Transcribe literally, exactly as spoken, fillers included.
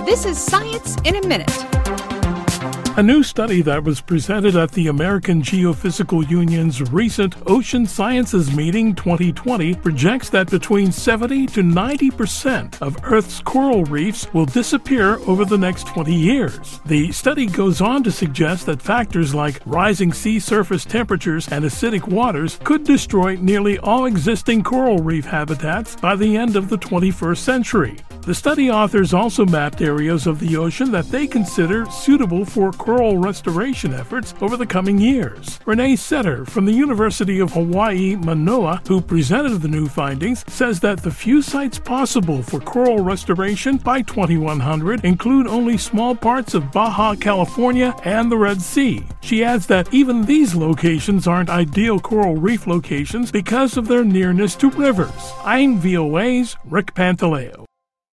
This is Science in a Minute. A new study that was presented at the American Geophysical Union's recent Ocean Sciences Meeting twenty twenty projects that between seventy to ninety percent of Earth's coral reefs will disappear over the next twenty years. The study goes on to suggest that factors like rising sea surface temperatures and acidic waters could destroy nearly all existing coral reef habitats by the end of the twenty-first century. The study authors also mapped areas of the ocean that they consider suitable for coral restoration efforts over the coming years. Renee Setter from the University of Hawaii, Manoa, who presented the new findings, says that the few sites possible for coral restoration by twenty-one hundred include only small parts of Baja California and the Red Sea. She adds that even these locations aren't ideal coral reef locations because of their nearness to rivers. I'm V O A's Rick Pantaleo.